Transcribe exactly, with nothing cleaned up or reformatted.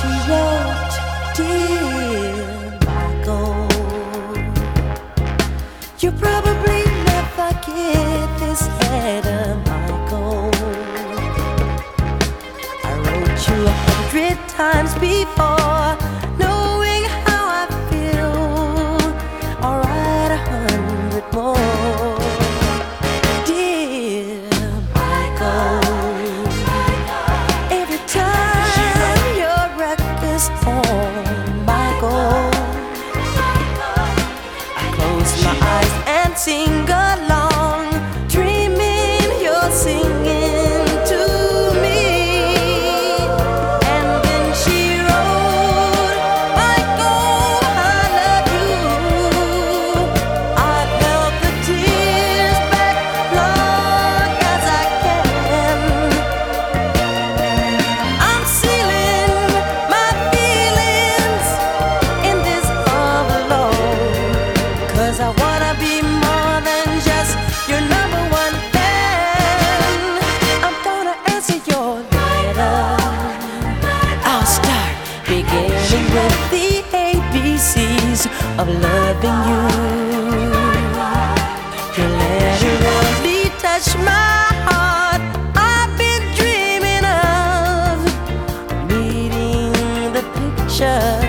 she wrote, "Dear Michael, you probably never get this letter, Michael. I wrote you a hundred times before, knowing how I feel. I'll write a hundred more. Dear Michael, every time your record's on, Michael, I close my eyes and sing along, dreaming you're singing to me." And then she wrote, "Michael, I love you. I've held the tears back long as I can. I'm sealing my feelings in this envelope, 'cause I wanna be more than just your number one fan. I'm gonna answer your letter. I'll start beginning with the A B Cs of loving you. Your letter really touched my heart. I've been dreaming of meeting the picture